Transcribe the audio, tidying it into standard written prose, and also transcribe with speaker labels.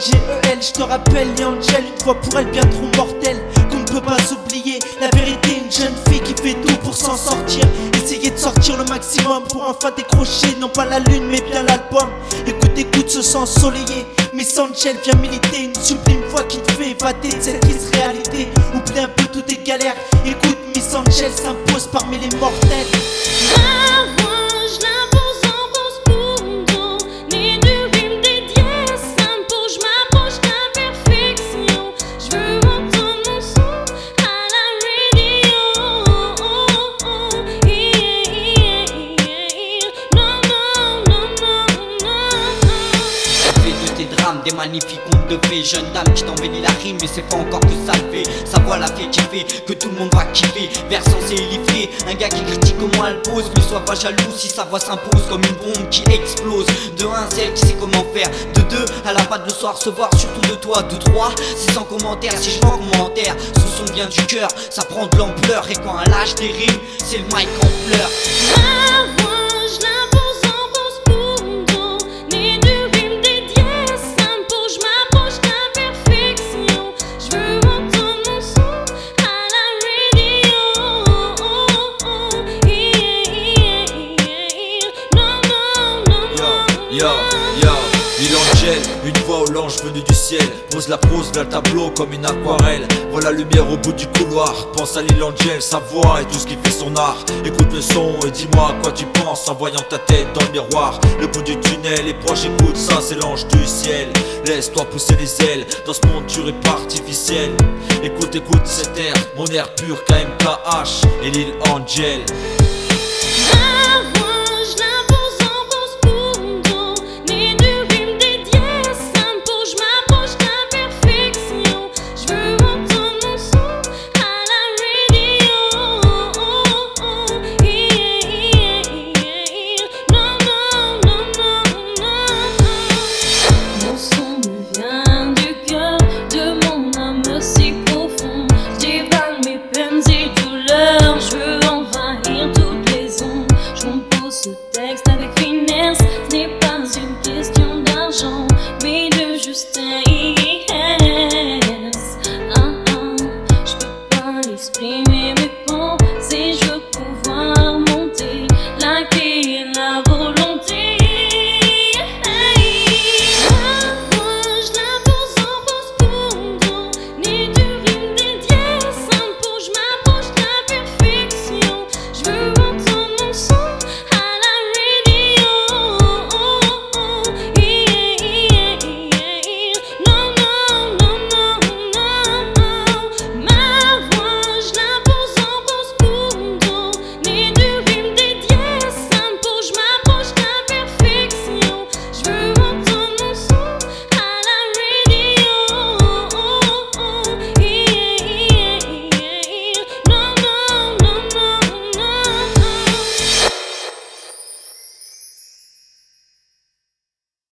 Speaker 1: Angel, je te rappelle les Angel, une fois pour elle bien trop mortelle, qu'on ne peut pas oublier. La vérité, une jeune fille qui fait tout pour s'en sortir. Essayer de sortir le maximum pour enfin décrocher, non pas la lune mais bien l'album. Écoute, écoute ce sang ensoleillé. Miss Angel vient militer, une sublime voix qui te fait évader de cette triste réalité. Oublie un peu toutes tes galères, écoute, Miss Angel s'impose parmi les mortels.
Speaker 2: Des magnifiques contes de fées, jeune dame qui t'embellit la rime, mais c'est pas encore que ça le fait. Sa voix la fait kiffer, que tout le monde va kiffer. Vers censé illifter, un gars qui critique comment elle pose. Ne sois pas jaloux si sa voix s'impose comme une bombe qui explose. De 1, c'est elle qui sait comment faire. De 2, elle a pas de le soir se voir, surtout de toi. De 3, c'est sans commentaire, si je vois commentaire. Ce son vient du cœur, ça prend de l'ampleur. Et quand elle lâche des rimes, c'est le mic en pleurs.
Speaker 3: Lil Angel, une voix au l'ange venu du ciel. Pose la prose d'un tableau comme une aquarelle. Vois la lumière au bout du couloir. Pense à Lil Angel, sa voix et tout ce qui fait son art. Écoute le son et dis-moi à quoi tu penses en voyant ta tête dans le miroir. Le bout du tunnel est proche, écoute ça, c'est l'ange du ciel. Laisse-toi pousser les ailes, dans ce monde dur et pas artificiel. Écoute, écoute cet air, mon air pur KMKH et Lil Angel.
Speaker 4: Ce texte avec finesse, ce n'est pas une question d'argent, mais de justesse.